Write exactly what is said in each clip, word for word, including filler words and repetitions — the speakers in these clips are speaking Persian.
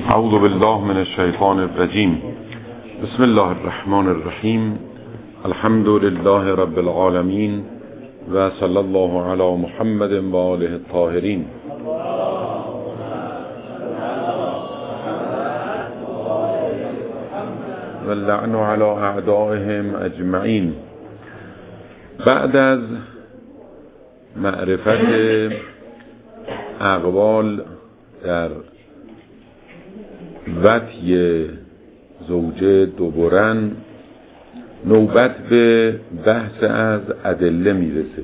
اعوذ بالله من الشیطان الرجیم. بسم الله الرحمن الرحیم. الحمد لله رب العالمین و صلی الله علی محمد و آله الطاهرین. و اللعن علی اعدائهم اجمعین. بعد از معرفت اقوال در وطی زوجه دوبرن، نوبت به بحث از ادله میرسه.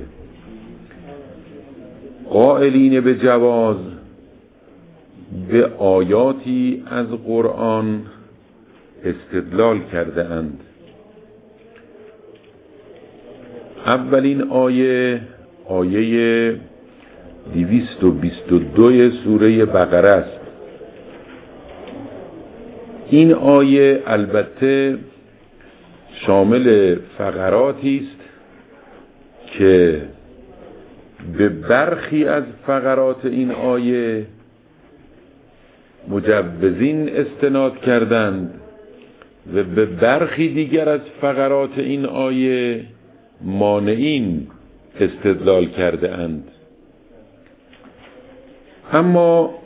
قائلین به جواز به آیاتی از قرآن استدلال کرده اند. اولین آیه آیه دویست و بیست و دو سوره بقره است. این آیه البته شامل فقراتی است که به برخی از فقرات این آیه مجوزین استناد کردند و به برخی دیگر از فقرات این آیه مانعین استدلال کرده اند. اما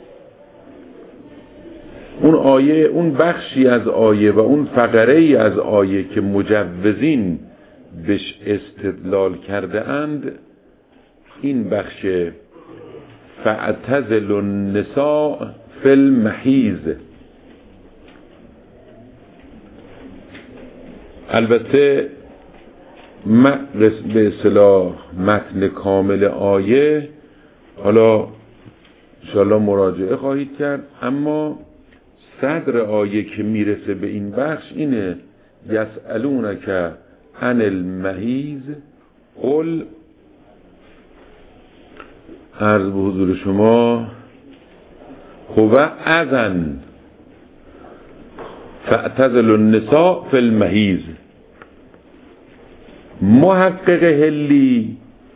اون آیه، اون بخشی از آیه و اون فقره‌ای از آیه که مجوزین بهش استدلال کرده اند، این بخش فاعتزلوا النساء فی المحیض. البته به اصطلاح متن کامل آیه حالا انشاءالله مراجعه خواهید کرد، اما صدر آیه که میرسه به این بخش اینه: یسألونک عن المحیض قل، عرض به حضور شما، هو اذن فاعتزلوا النساء فی المحیض. محقق هلی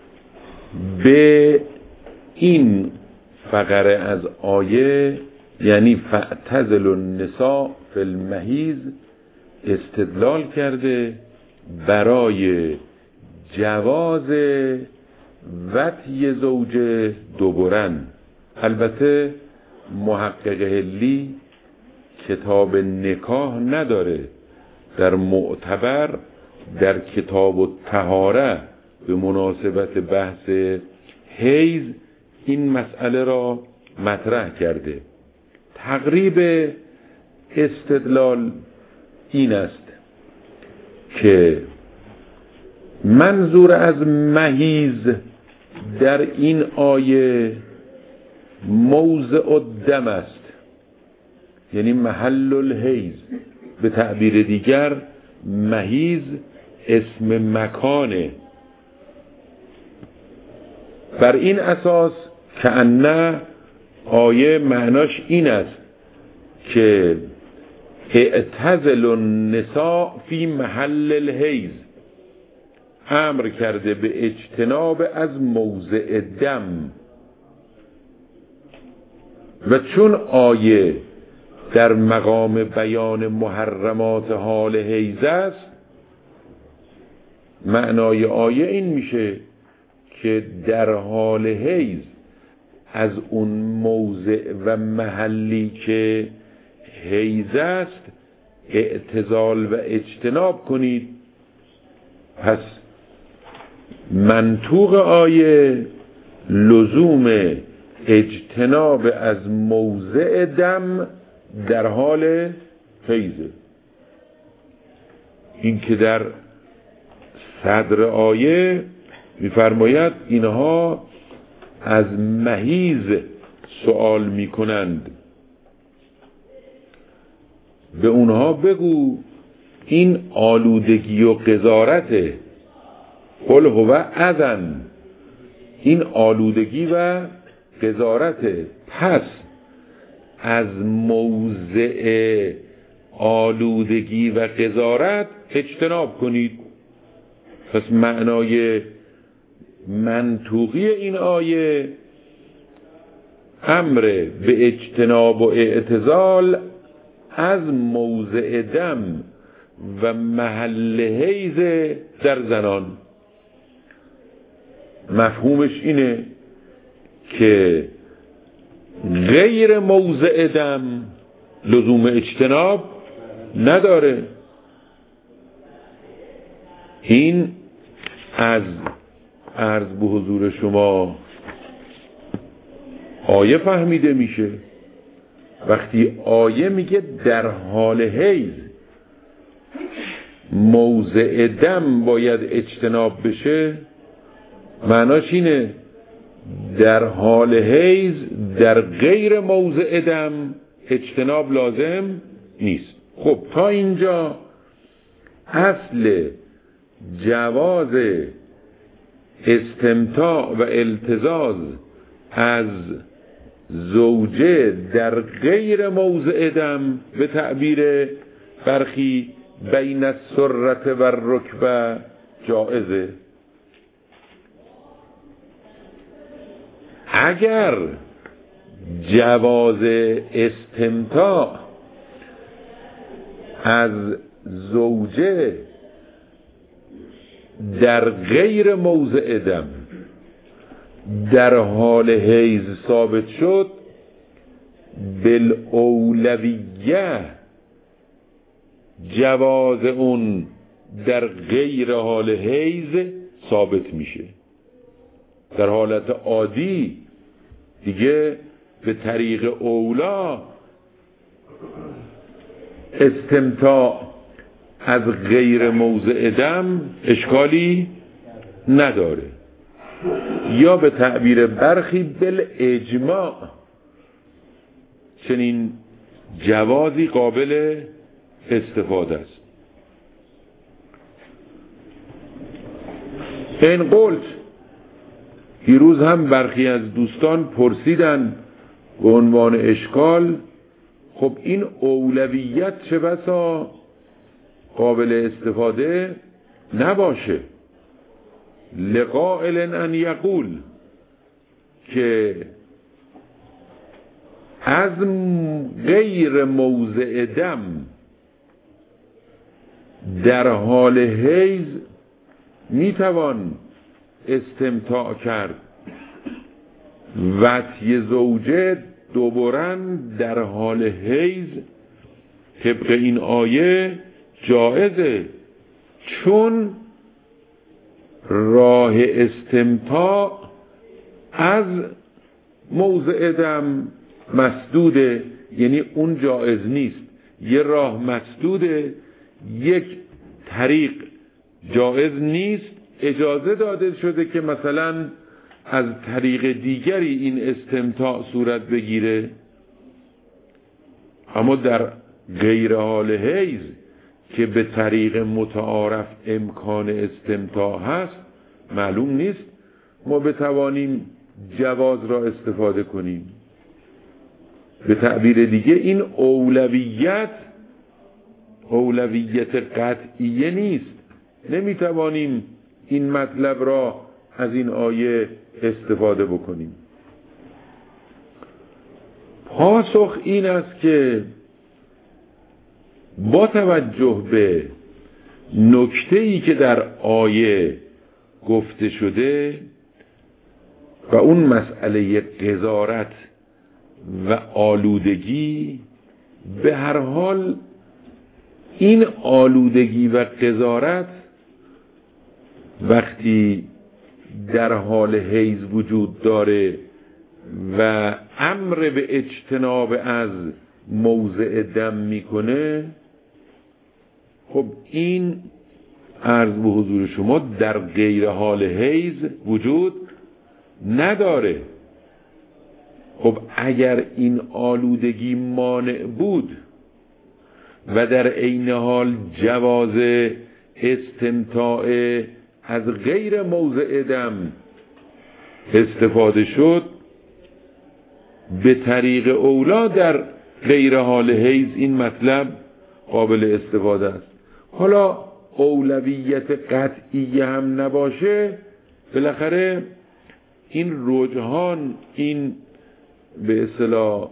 به این فقره از آیه، یعنی فاعتزلوا النساء فی المحیض، استدلال کرده برای جواز وطی زوجه دوبرن. البته محقق هلی کتاب نکاح نداره. در معتبر در کتاب الطهاره به مناسبت بحث حیض این مسئله را مطرح کرده. تقریب استدلال این است که منظور از محیض در این آیه موضع الدم است، یعنی محل الحیض. به تعبیر دیگر محیض اسم مکانه. بر این اساس کأنه آیه معناش این است که اعتزلوا النساء فی محل الحیض، امر کرده به اجتناب از موضع دم. و چون آیه در مقام بیان محرمات حال حیض است، معنای آیه این میشه که در حال حیض از اون موضع و محلی که حیض است اعتزال و اجتناب کنید. پس منطوق آیه لزوم اجتناب از موضع دم در حال حیضه. این که در صدر آیه می‌فرماید اینها از محیض سوال میکنند، به اونها بگو این آلودگی و قذارته. قل هو اذن، این آلودگی و قذارته، پس از موضع آلودگی و قذارت اجتناب کنید. پس معنای منطوقی این آیه امر به اجتناب و اعتزال از موضع دم و محل حیض در زنان. مفهومش اینه که غیر موضع دم لزوم اجتناب نداره. این از عرض به حضور شما آیه فهمیده میشه. وقتی آیه میگه در حال حیض موضع دم باید اجتناب بشه، معناش اینه در حال حیض در غیر موضع دم اجتناب لازم نیست. خب تا اینجا اصل جواز استمتاع و التذاذ از زوجه در غیر موضع دم به تعبیر برخی بین السرة و الرکبه جائزه. اگر جواز استمتاع از زوجه در غیر موضع دم در حال حیض ثابت شد، بالاولویه جواز اون در غیر حال حیض ثابت میشه. در حالت عادی دیگه به طریق اولا استمتاع از غیر موضع دم اشکالی نداره، یا به تعبیر برخی بالاجماع چنین جوازی قابل استفاده است. این قلت دیروز هم برخی از دوستان پرسیدن به عنوان اشکال، خب این اولویت چه بسا قابل استفاده نباشه. لقائل ان یقول که از غیر موضع دم در حال حیض میتوان استمتاع کرد، وطی زوجه دوباره در حال حیض طبق این آیه جایزه، چون راه استمتاع از موضع دم مسدوده، یعنی اون جایز نیست. یه راه مسدوده، یک طریق جایز نیست، اجازه داده شده که مثلا از طریق دیگری این استمتاع صورت بگیره. اما در غیر حال حیض که به طریق متعارف امکان استمتاع هست، معلوم نیست ما بتوانیم جواز را استفاده کنیم. به تعبیر دیگه این اولویت اولویت قطعیه نیست، نمیتوانیم این مطلب را از این آیه استفاده بکنیم. پاسخ این است که با توجه به نکته‌ای که در آیه گفته شده و اون مسئله قذارت و آلودگی، به هر حال این آلودگی و قذارت وقتی در حال حیض وجود داره و امر به اجتناب از موضع دم میکنه، خب این عرض به حضور شما در غیر حال حیض وجود نداره. خب اگر این آلودگی مانع بود و در عین حال جواز استمتاع از غیر موضع دم استفاده شد، به طریق اولا در غیر حال حیض این مطلب قابل استفاده است. حالا اولویت قطعی هم نباشه، بالاخره این رجحان، این به اصطلاح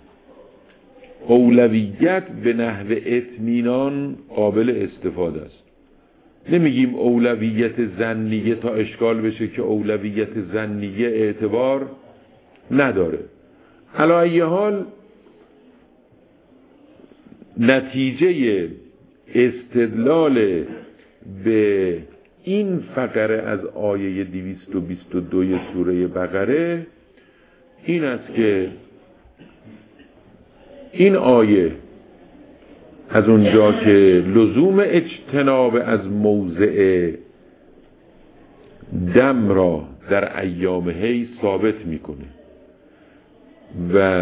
اولویت به نحو اطمینان قابل استفاده است. نمیگیم اولویت ظنیه تا اشکال بشه که اولویت ظنیه اعتبار نداره. علی ای حال نتیجه استدلال به این فقره از آیه دویست و بیست و دو سوره بقره این است که این آیه از اونجا که لزوم اجتناب از موضع دم را در ایام حیض ثابت میکنه و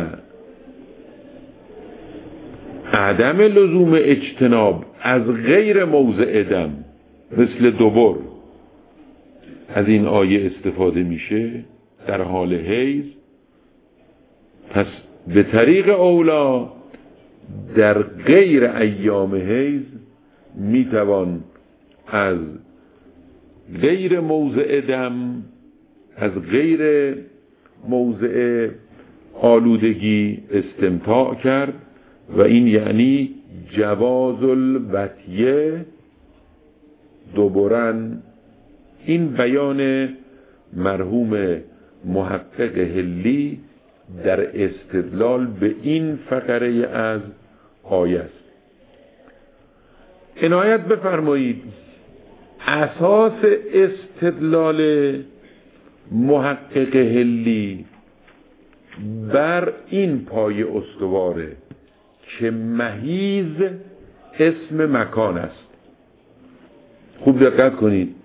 عدم لزوم اجتناب از غیر موضع دم مثل دوبر از این آیه استفاده میشه در حال حیض، پس به طریق اولا در غیر ایام حیض میتوان از غیر موضع دم، از غیر موضع آلودگی استمتاع کرد و این یعنی جواز الوطیه دوبرن. این بیان مرحوم محقق حلی در استدلال به این فقره از آیه است. عنایت بفرمایید اساس استدلال محقق حلی بر این پایه استواره که محیض اسم مکان است. خوب دقت کنید،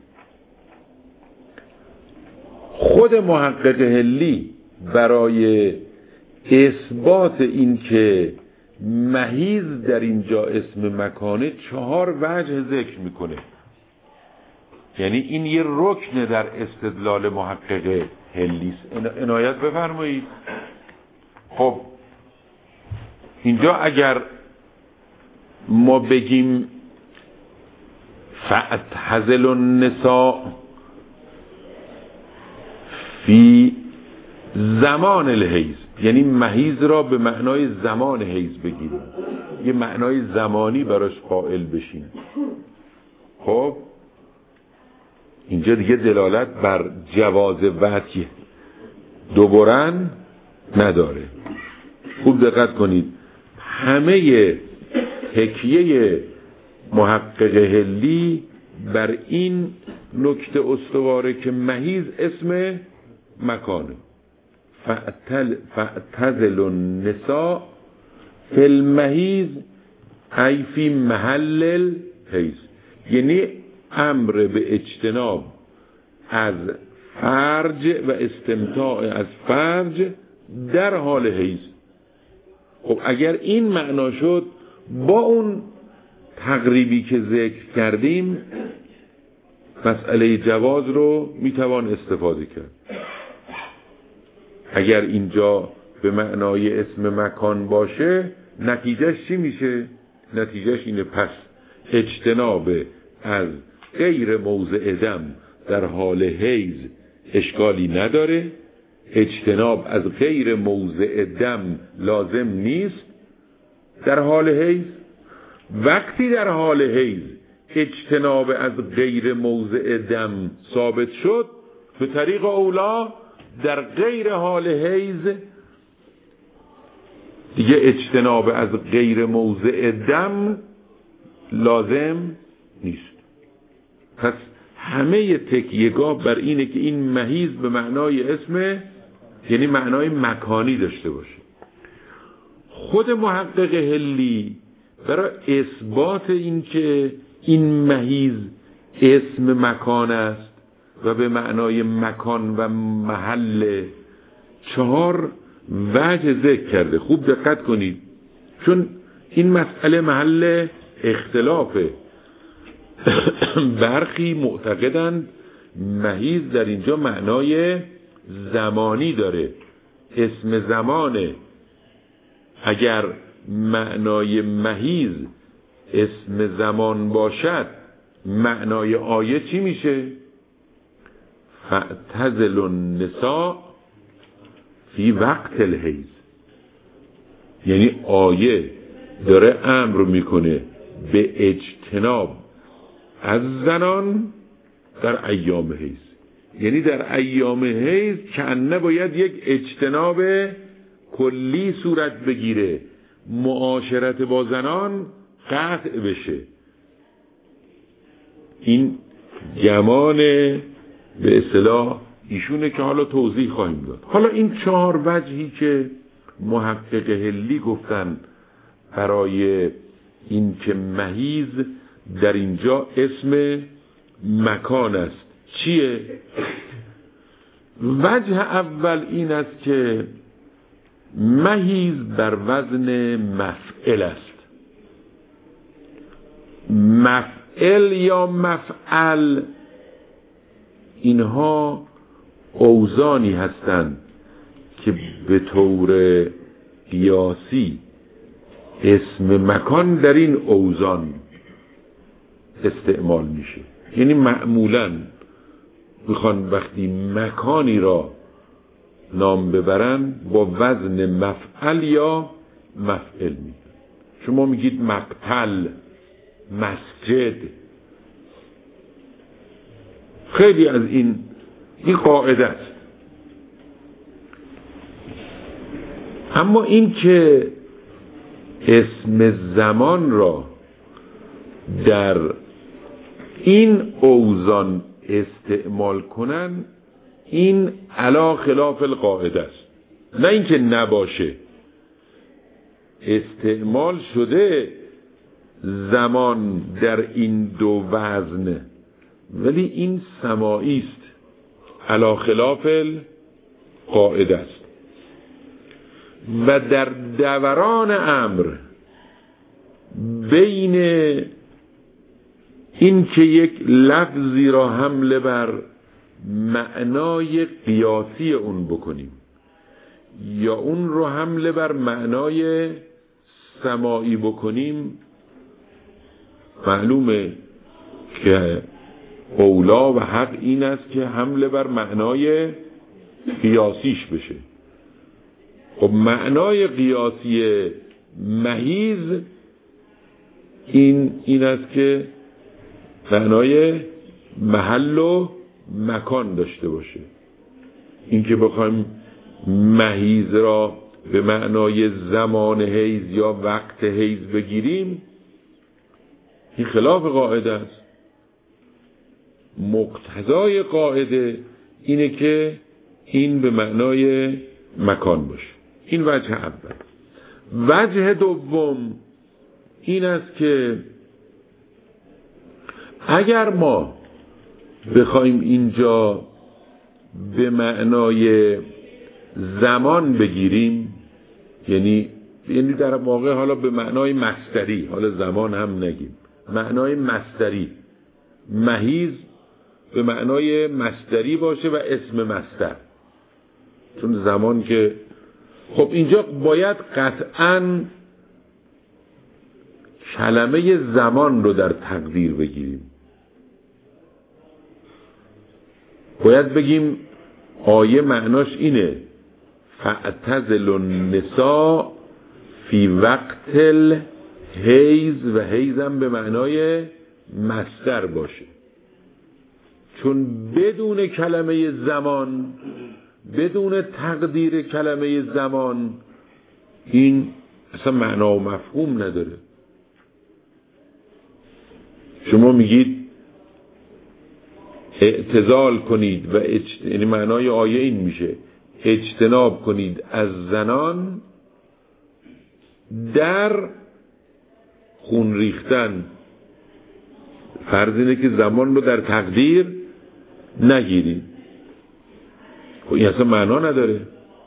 خود محقق حلی برای اثبات این که محیض در اینجا اسم مکانه چهار وجه ذکر میکنه. یعنی این یه رکن در استدلال محقق حلی است. عنایت بفرمایید. خب اینجا اگر ما بگیم فاعتزل النساء فی زمان الحیض، یعنی محیض را به معنای زمان حیض بگیریم، یه معنای زمانی براش قائل بشیم. خب اینجا دیگه دلالت بر جواز وطی دوبرن نداره. خوب دقت کنید، همه حکیه محقق حلی بر این نکته استواره که محیض اسم مکانه. فاعتزل النساء فی المحیض ای فی محل الحیض، یعنی امر به اجتناب از فرج و استمتاع از فرج در حال حیض. خب اگر این معنا شد، با اون تقریبی که ذکر کردیم مسئله جواز رو میتوان استفاده کرد. اگر اینجا به معنای اسم مکان باشه، نتیجهش چی میشه؟ نتیجهش اینه پس اجتناب از غیر موضع دم در حال حیض اشکالی نداره، اجتناب از غیر موضع دم لازم نیست در حال حیض. وقتی در حال حیض اجتناب از غیر موضع دم ثابت شد، به طریق اولا در غیر حال حیض دیگه اجتناب از غیر موضع دم لازم نیست. پس همه تکیه‌گاه بر اینه که این محیض به معنای اسم، یعنی معنای مکانی داشته باشه. خود محقق حلی برای اثبات این که این محیض اسم مکان است و به معنای مکان و محل چهار وجه ذکر کرده. خوب دقت کنید، چون این مسئله محل اختلافه. برخی معتقدند محیض در اینجا معنای زمانی داره، اسم زمانه. اگر معنای محیض اسم زمان باشد، معنای آیه چی میشه؟ فاعتزل النساء فی وقت الحیض، یعنی آیه داره امر میکنه به اجتناب از زنان در ایام حیض، یعنی در ایام حیض کنه باید یک اجتناب کلی صورت بگیره، معاشرت با زنان قطع بشه. این گمان به اصطلاح ایشونه که حالا توضیح خواهیم داد. حالا این چهار وجهی که محقق هلی گفتن برای این که مهیز در اینجا اسم مکان است چیه؟ وجه اول این است که مهیز بر وزن مفعل است. مفعل یا مفعل اینها اوزانی هستند که به طور قیاسی اسم مکان در این اوزان استعمال میشه. یعنی معمولاً میخوان وقتی مکانی را نام ببرن با وزن مفعل یا مفعل میگن. شما میگید مقتل، مسجد، خیلی از این این قاعده است. اما این که اسم زمان را در این اوزان استعمال کنن، این علا خلاف القاعده است. نه اینکه نباشه، استعمال شده زمان در این دو وزن، ولی این سماعی است، علا خلاف القاعده است. و در دوران امر بین این که یک لفظی را حمله بر معنای قیاسی اون بکنیم یا اون رو حمله بر معنای سماعی بکنیم، معلومه که اولا و حق این است که حمله بر معنای قیاسیش بشه. خب معنای قیاسی مهیز این این است که معنای محل و مکان داشته باشه. این که بخوایم مهیز را به معنای زمان حیض یا وقت حیض بگیریم، این خلاف قاعده است. مقتضای قاعده اینه که این به معنای مکان باشه. این وجه اول. وجه دوم این است که اگر ما بخوایم اینجا به معنای زمان بگیریم، یعنی یعنی در واقع حالا به معنای مصدری، حالا زمان هم نگیم، معنای مصدری، مهیز به معنای مصدری باشه و اسم مصدر، چون زمان که خب اینجا باید قطعاً کلمه زمان رو در تقدیر بگیریم. باید بگیم آیه معناش اینه فاعتزلوا النساء فی وقت الحیض، و حیضم به معنای مصدر باشه، چون بدون کلمه زمان، بدون تقدیر کلمه زمان، این اصلا معنا و مفهوم نداره. شما میگید اعتزال کنید و اجت... یعنی معنای آیه این میشه اجتناب کنید از زنان در خون ریختن. فرض اینه که زمان رو در تقدیر نگیرید. این اصلا معنا نداره.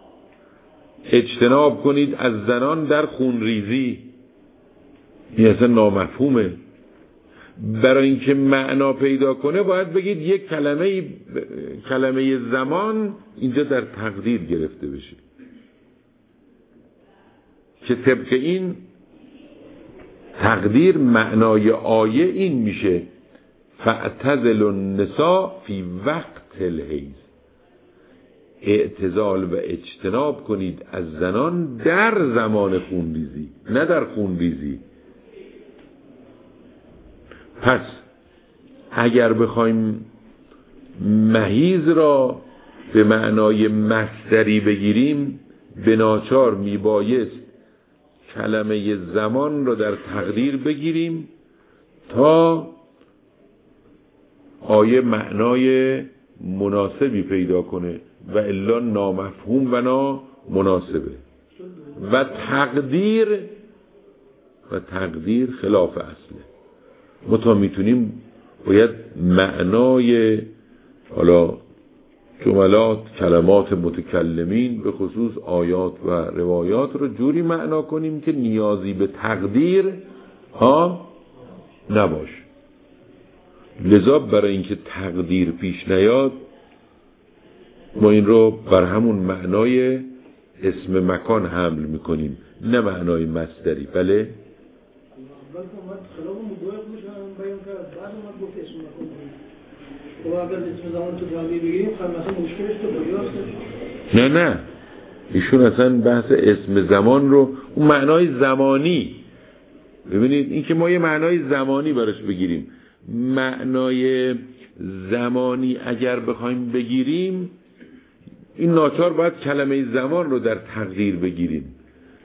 اجتناب کنید از زنان در خون ریزی، این اصلا نامفهومه. برای اینکه معنا پیدا کنه باید بگید یک کلمه کلمه زمان اینجا در تقدیر گرفته بشه که طبق این تقدیر معنای آیه این میشه فاعتزلوا النساء فی وقت الحیض. اعتزال و اجتناب کنید از زنان در زمان خونریزی، نه در خونریزی. پس اگر بخوایم مهیز را به معنای مصدری بگیریم، به ناچار میبایست کلمه زمان را در تقدیر بگیریم تا آیه معنای مناسبی پیدا کنه و الا نامفهوم و نامناسبه. و تقدیر و تقدیر خلاف اصله. ما تا میتونیم باید معنای حالا جملات، کلمات متکلمین به خصوص آیات و روایات رو جوری معنا کنیم که نیازی به تقدیر ها نباشه. لذا برای اینکه تقدیر پیش نیاد ما این رو بر همون معنای اسم مکان حمل میکنیم، نه معنای مصدری. بله نه نه ایشون اصلا بحث اسم زمان رو اون معنای زمانی، ببینید این که ما یه معنای زمانی براش بگیریم، معنای زمانی اگر بخوایم بگیریم این ناچار باید کلمه زمان رو در تقدیر بگیریم.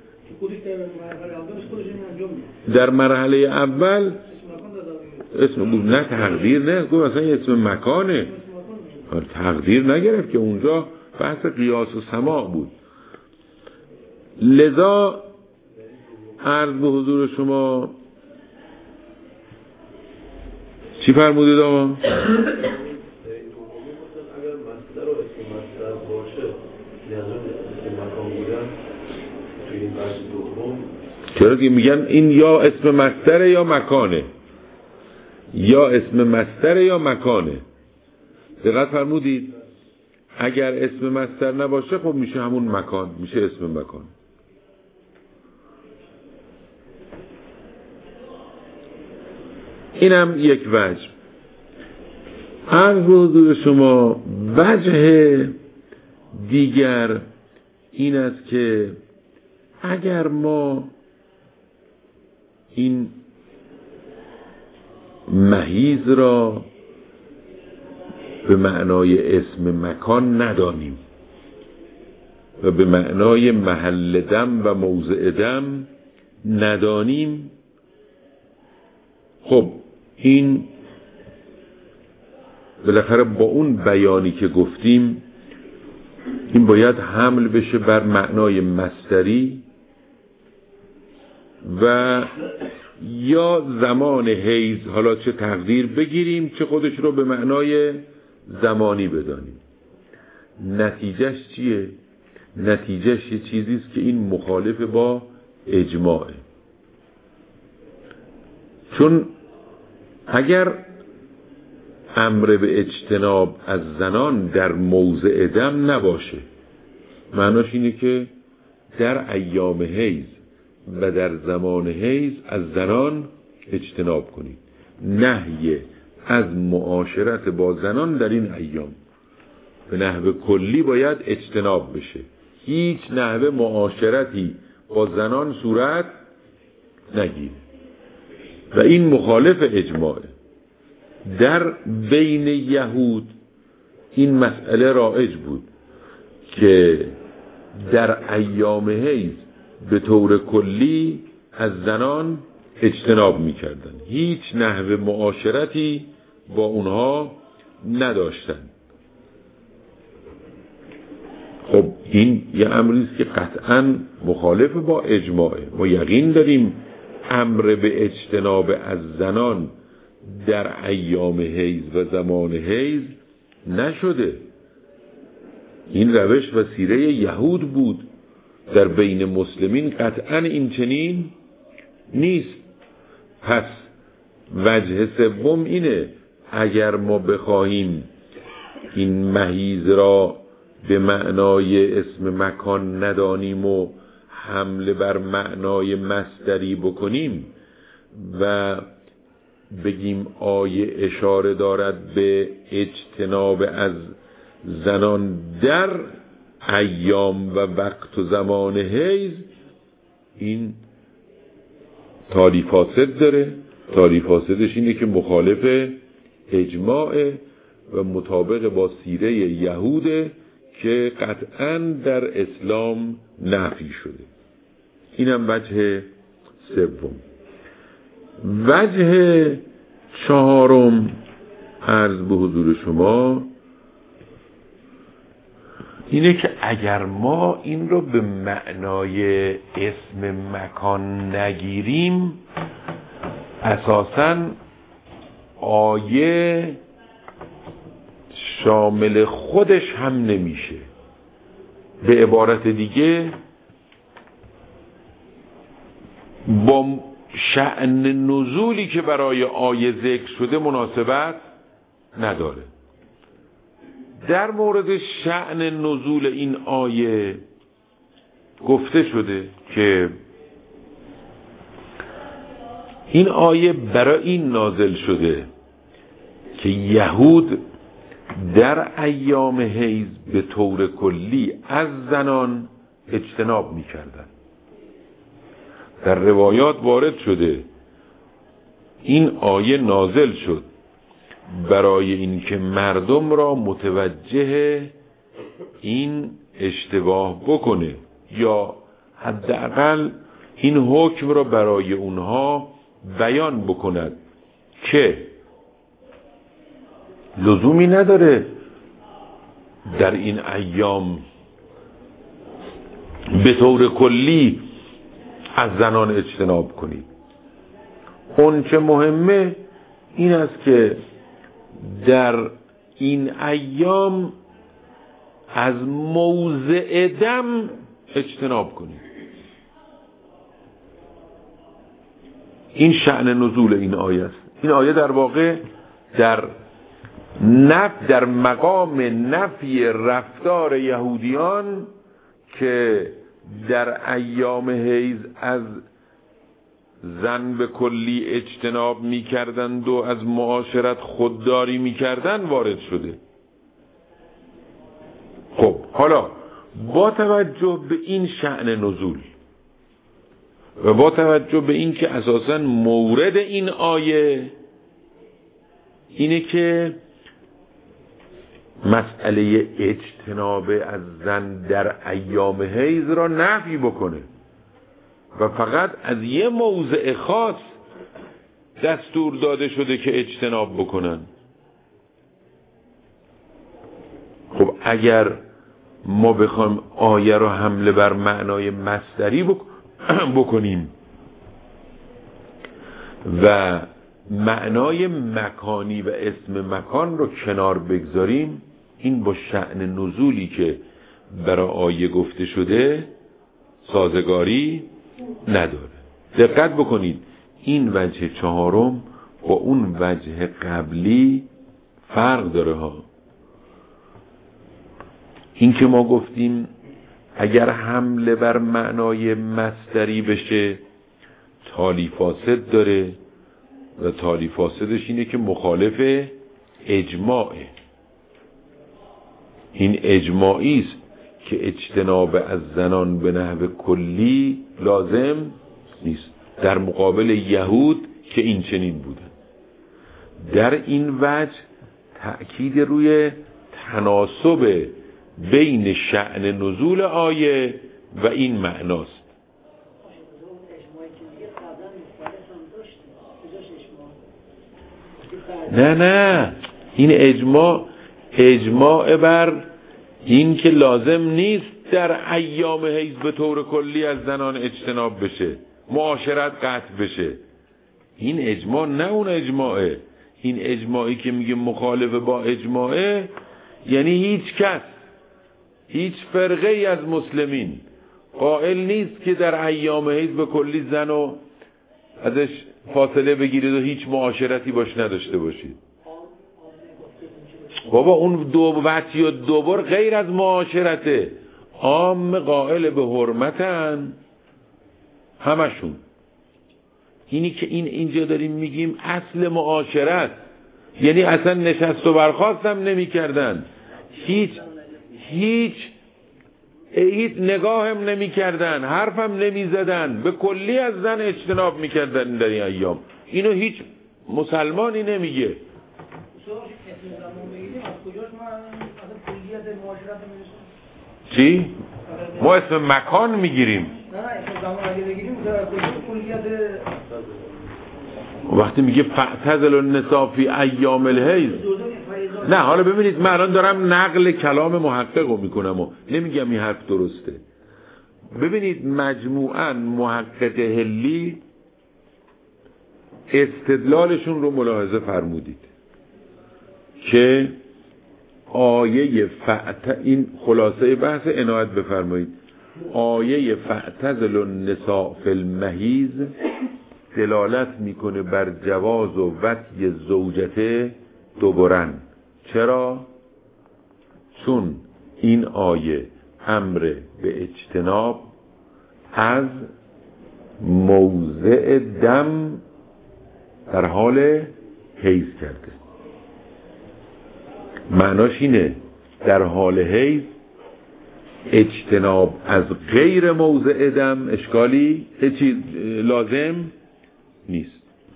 در مرحله اول اسم بود، نه تقدیر نه، گفت مثلا اسم مکانه، تقدیر نگرفت که اونجا بحث قیاس و سماع بود. لذا عرض به حضور شما چی فرمودید آقا؟ چرا که میگن این یا اسم مصدر یا مکانه، یا اسم مصدر یا مکانه. دقت فرمودید؟ اگر اسم مصدر نباشه خب میشه همون مکان، میشه اسم مکان. اینم یک وجه. عرض به حضور شما وجه دیگر این است که اگر ما این مهیز را به معنای اسم مکان ندانیم و به معنای محل دم و موضع دم ندانیم، خب این بالاخره با اون بیانی که گفتیم این باید حمل بشه بر معنای مصدری و یا زمان حیز، حالا چه تقدیر بگیریم چه خودش رو به معنای زمانی بدانیم. نتیجهش چیه؟ نتیجهش یه چیزیست که این مخالف با اجماعه. چون اگر امر به اجتناب از زنان در موضع دم نباشه، معناش اینه که در ایام حیض و در زمان حیض از زنان اجتناب کنید. نهی از معاشرت با زنان در این ایام به نحو کلی باید اجتناب بشه. هیچ نحو معاشرتی با زنان صورت نگیره و این مخالف اجماعه. در بین یهود این مسئله رایج بود که در ایام حیض به طور کلی از زنان اجتناب می‌کردن، هیچ نحو معاشرتی با اونها نداشتن. خب این یه امری است که قطعاً مخالف با اجماعه. ما یقین داریم امر به اجتناب از زنان در ایام حیض و زمان حیض نشده. این روش و سیره یهود بود. در بین مسلمین قطعاً این چنین نیست. پس وجه سوم اینه اگر ما بخواهیم این مهیز را به معنای اسم مکان ندانیم و حمله بر معنای مصدری بکنیم و بگیم آیه اشاره دارد به اجتناب از زنان در ایام و وقت و زمان حیض این تالی فاسد داره. تالی فاسدش اینه که مخالف اجماع و مطابق با سیره یهوده که قطعاً در اسلام نفی شده. اینم وجه سوم. وجه چهارم عرض به حضور شما اینه که اگر ما این رو به معنای اسم مکان نگیریم، اساساً آیه شامل خودش هم نمیشه. به عبارت دیگه با شأن نزولی که برای آیه ذکر شده مناسبت نداره. در مورد شأن نزول این آیه گفته شده که این آیه برای این نازل شده که یهود در ایام حیض به طور کلی از زنان اجتناب می کردن. در روایات وارد شده این آیه نازل شد برای اینکه مردم را متوجه این اشتباه بکنه یا حداقل این حکم را برای اونها بیان بکند که لزومی نداره در این ایام به طور کلی از زنان اجتناب کنید. اون چه مهمه این است که در این ایام از موضع دم اجتناب کنید. این شأن نزول این آیه است. این آیه در واقع در نف در مقام نفی رفتار یهودیان که در ایام حیض از زن به کلی اجتناب می کردند و از معاشرت خودداری می کردند وارد شده. خب حالا با توجه به این شأن نزول و با توجه به این که اساساً مورد این آیه اینه که مسئله اجتناب از زن در ایام حیض را نفی بکنه و فقط از یه موضع خاص دستور داده شده که اجتناب بکنن. خب اگر ما بخوایم آیه را حمله بر معنای مصدری بکنیم و معنای مکانی و اسم مکان رو کنار بگذاریم، این با شأن نزولی که برای آیه گفته شده سازگاری نداره. دقت بکنید این وجه چهارم با اون وجه قبلی فرق داره ها. این که ما گفتیم اگر حمله بر معنای مصدری بشه تالی فاسد داره و تالی فاسدش اینه که مخالف اجماعه. این اجماعی است که اجتناب از زنان به نحو کلی لازم نیست، در مقابل یهود که این چنین بودن. در این وجه تأکید روی تناسب بین شأن نزول آیه و این معناست. نه نه این اجماع اجماع بر این که لازم نیست در ایام حیض به طور کلی از زنان اجتناب بشه، معاشرت قطع بشه. این اجماع نه اون اجماعه. این اجماعی که میگه مخالف با اجماعه یعنی هیچ کس، هیچ فرقه ای از مسلمین قائل نیست که در ایام حیض به کلی زن و ازش فاصله بگیرید و هیچ معاشرتی باش نداشته باشید. بابا اون دو وقتی و دوبار غیر از معاشرته. عام قائل به حرمتن همشون. اینی که این اینجا داریم میگیم اصل معاشرت، یعنی اصلا نشست و برخاست هم نمی کردن. هیچ هیچ هیچ نگاهم نمی کردن، حرفم نمی زدن، به کلی از زن اجتناب می کردن در این ایام. اینو هیچ مسلمانی نمیگه. چی؟ ما اسم مکان میگیریم. وقتی میگه فاعتزل النساء فی ایام الحیض، نه حالا ببینید من الان دارم نقل کلام محقق رو میکنم و نمیگم این حرف درسته. ببینید مجموعاً محقق هلی استدلالشون رو ملاحظه فرمودید که آیه فعت، این خلاصه بحث عنایت بفرمایید، آیه فاعتزل النساء فی المحیض دلالت میکنه بر جواز و وطی زوجته دوبرن. چرا؟ چون این آیه امر به اجتناب از موضع دم در حال حیض کرده. معناش اینه در حال حیض اجتناب از غیر موضع دم اشکالی هیچی لازم نیست.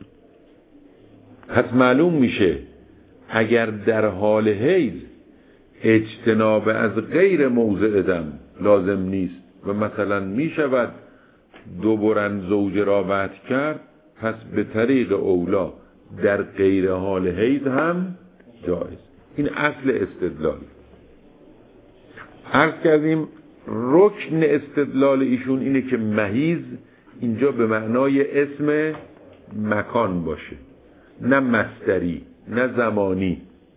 پس معلوم میشه اگر در حال حیض اجتناب از غیر موضع دم لازم نیست و مثلا میشود دوبارن زوج را وطی کرد، پس به طریق اولا در غیر حال حیض هم جایز. این اصل استدلال. عرض کردیم رکن استدلال ایشون اینه که محیض اینجا به معنای اسم مکان باشه، نه مصدری نه زمانی.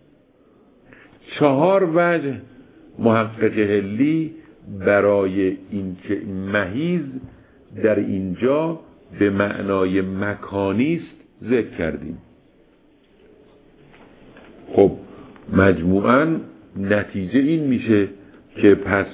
چهار وجه محقق هلی برای اینکه محیض در اینجا به معنای مکانی است ذکر کردیم. خب مجموعاً نتیجه این میشه که پس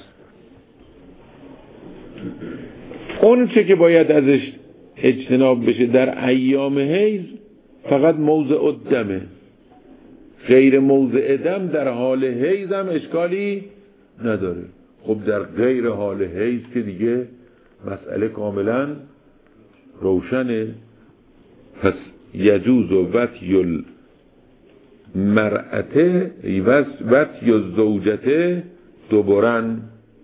اون چه که باید ازش اجتناب بشه در ایام حیض فقط موضع دمه، غیر موضع دم در حال حیض هم اشکالی نداره. خب در غیر حال حیض که دیگه مسئله کاملا روشنه. پس یجوز و وطی المرأته وطی الزوجته دوبارن.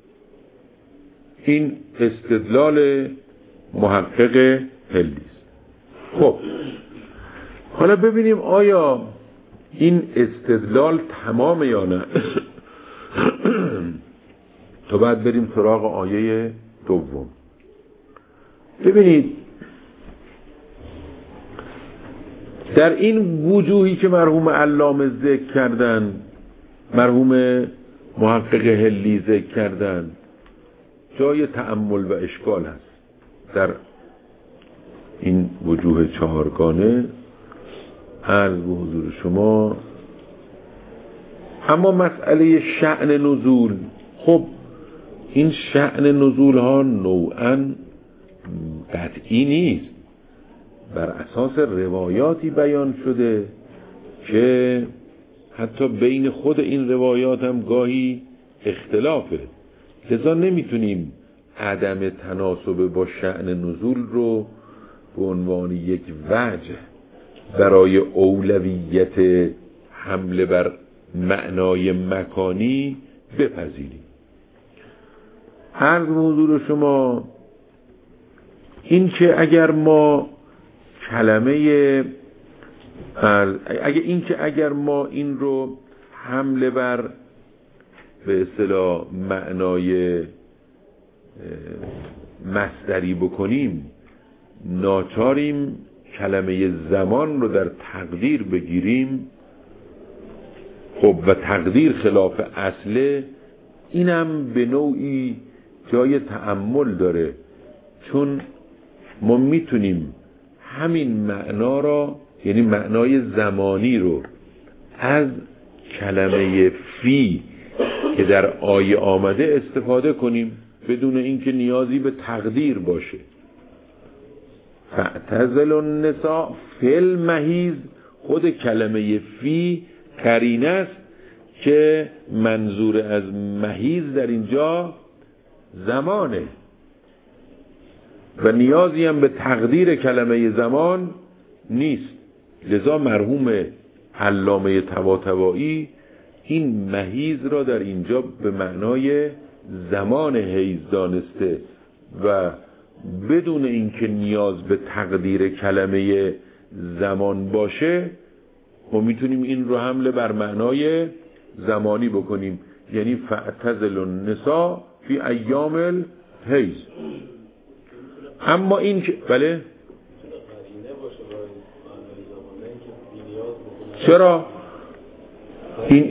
این استدلال محقق هلی است. خب حالا ببینیم آیا این استدلال تمام یا نه. تا بعد بریم سراغ آیه دوم. ببینید در این وجوهی که مرحوم علامه ذکر کردن، مرحوم محقق هلی ذکر کردن، جای تأمل و اشکال هست. در این وجوه چهارگانه عرض به حضور شما. اما مسئله شأن نزول، خب این شأن نزول ها نوعاً قطعی نیست، بر اساس روایاتی بیان شده که حتی بین خود این روایات هم گاهی اختلافه. لذا نمیتونیم عدم تناسب با شأن نزول رو به عنوان یک وجه برای اولویت حمله بر معنای مکانی بپذیریم. عرض حضور شما این که اگر ما کلمه اگر این که اگر ما این رو حمله بر به اصطلاح معنای مصدری بکنیم، ناچاریم کلمه زمان رو در تقدیر بگیریم. خب و تقدیر خلاف اصله، اینم به نوعی جای تأمل داره، چون ما میتونیم همین معنا را، یعنی معنای زمانی رو، از کلمه فی که در آیه آمده استفاده کنیم بدون اینکه نیازی به تقدیر باشه. فاعتزل النساء فی المحیض، خود کلمه فی قرینه است که منظور از محیض در اینجا زمانه و نیازی هم به تقدیر کلمه زمان نیست. لذا مرحوم علامه طباطبایی این مهیز را در اینجا به معنای زمان حیز دانسته و بدون اینکه نیاز به تقدیر کلمه زمان باشه ما میتونیم این رو حمله بر معنای زمانی بکنیم، یعنی فاعتزلوا النساء فی ایام الحیض. اما این که بله چرا این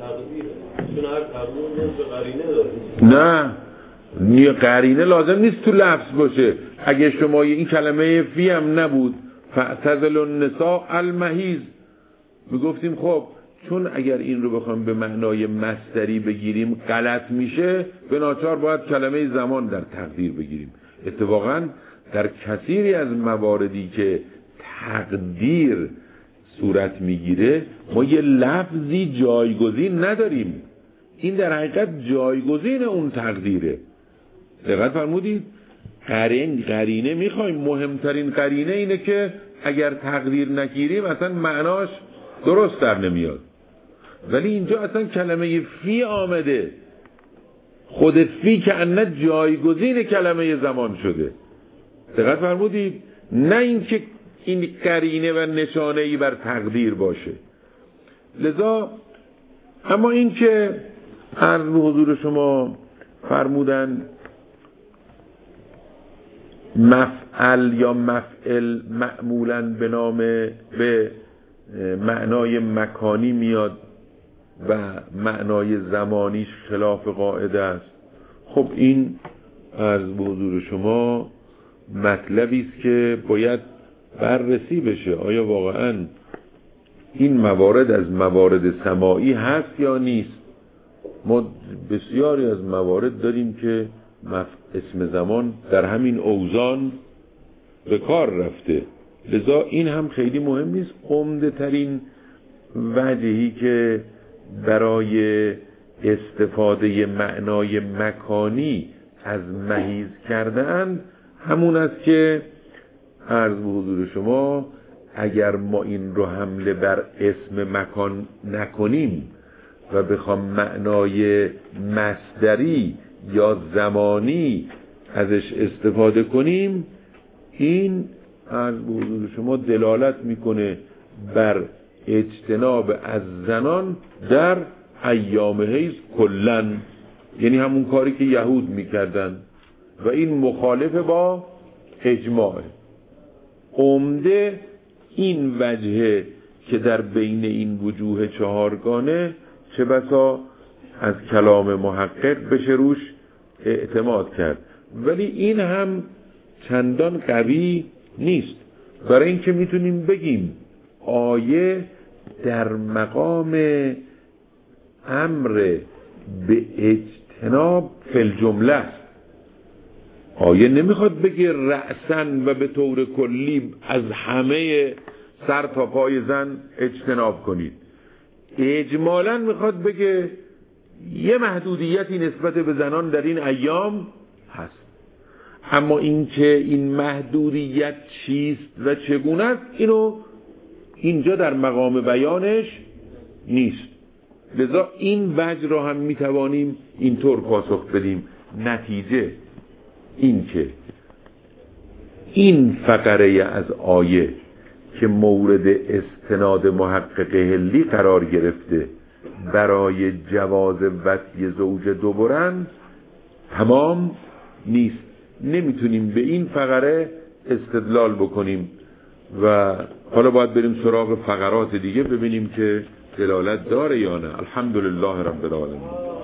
نه نیه قرینه لازم نیست تو لفظ باشه. اگه شما این کلمه فی هم نبود فاعتزلوا النساء المحیض میگفتیم خب چون اگر این رو بخوام به معنای مصدری بگیریم غلط میشه، به ناچار باید کلمه زمان در تقدیر بگیریم. اتفاقا در کثیری از مواردی که تقدیر صورت میگیره ما یه لفظی جایگزین نداریم، این در حقیقت جایگزین اون تقدیره. دقت فرمودید؟ قرین قرینه میخوایم، مهمترین قرینه اینه که اگر تقدیر نگیریم اصلا معناش درست در نمیاد. ولی اینجا اصلا کلمه فی آمده، خود فی که انه جایگزین کلمه زمان شده. دقت فرمودید؟ نه اینکه این قرینه و نشانه‌ای بر تقدیر باشه. لذا اما این که عرض به حضور شما فرمودن مفعل یا مفعل معمولاً به نام به معنای مکانی میاد و معنای زمانیش خلاف قاعده است. خب این عرض به حضور شما مطلبی است که باید بررسی بشه. آیا واقعاً این موارد از موارد سماعی هست یا نیست؟ ما بسیاری از موارد داریم که اسم زمان در همین اوزان به کار رفته. لذا این هم خیلی مهم نیست. عمده ترین وجهی که برای استفاده معنای مکانی از محیز کردن همون است که عرض به حضور شما اگر ما این رو حمله بر اسم مکان نکنیم و بخوام معنای مصدری یا زمانی ازش استفاده کنیم، این عرض به حضور شما دلالت میکنه بر اجتناب از زنان در ایام حیض کلن، یعنی همون کاری که یهود میکردن و این مخالف با اجماع. عمده این وجهه که در بین این وجوه چهارگانه چه بسا از کلام محقق بشه روش اعتماد کرد، ولی این هم چندان قوی نیست. برای اینکه میتونیم بگیم آیه در مقام امر به اجتناب فی الجمله است. آیه نمیخواد بگه رأسن و به طور کلی از همه سر تا پای زن اجتناب کنید. اجمالاً میخواد بگه یه محدودیتی نسبت به زنان در این ایام هست. اما این که این محدودیت چیست و چگونه است اینو اینجا در مقام بیانش نیست. لذا این وجه را هم میتوانیم اینطور پاسخ بدیم. نتیجه این که این فقره از آیه که مورد استناد محقق هلی قرار گرفته برای جواز وصی زوج دوبارن تمام نیست. نمیتونیم به این فقره استدلال بکنیم و حالا باید بریم سراغ فقرات دیگه ببینیم که دلالت داره یا نه. الحمدلله رب العالمین.